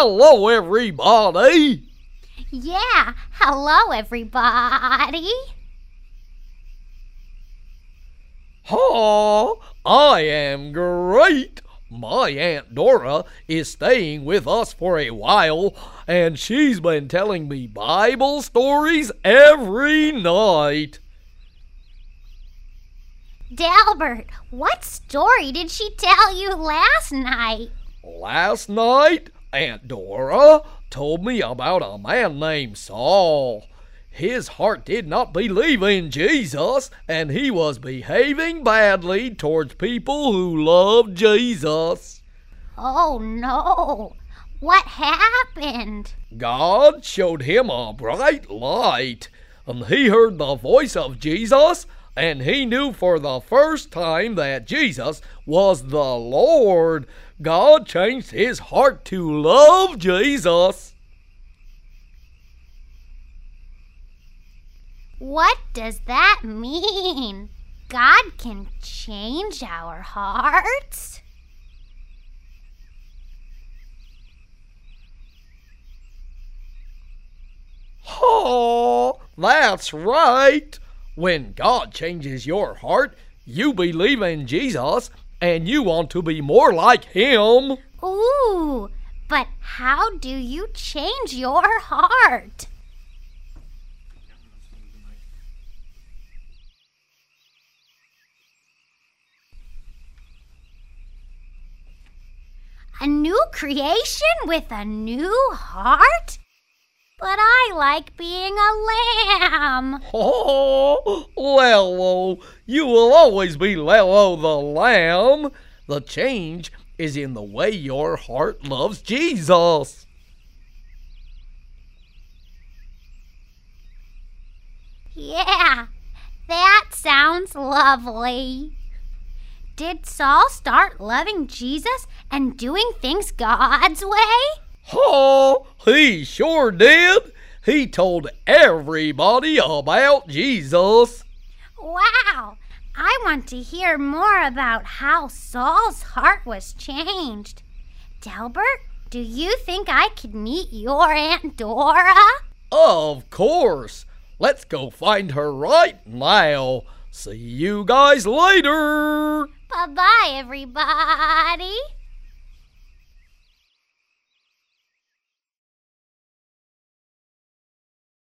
hello everybody. Yeah, hello everybody. I am great. My Aunt Dora is staying with us for a while, and she's been telling me Bible stories every night. Delbert, what story did she tell you last night? Last night, Aunt Dora told me about a man named Saul. His heart did not believe in Jesus, and he was behaving badly towards people who loved Jesus. Oh no, what happened? God showed him a bright light, and he heard the voice of Jesus, and he knew for the first time that Jesus was the Lord. God changed his heart to love Jesus. What does that mean? God can change our hearts? Oh, that's right. When God changes your heart, you believe in Jesus and you want to be more like him. Ooh, but how do you change your heart? A new creation with a new heart? But I like being a lamb. Oh, Lello, you will always be Lello the lamb. The change is in the way your heart loves Jesus. Yeah, that sounds lovely. Did Saul start loving Jesus and doing things God's way? Oh, he sure did. He told everybody about Jesus. Wow, I want to hear more about how Saul's heart was changed. Delbert, do you think I could meet your Aunt Dora? Of course. Let's go find her right now. See you guys later. Bye-bye, everybody.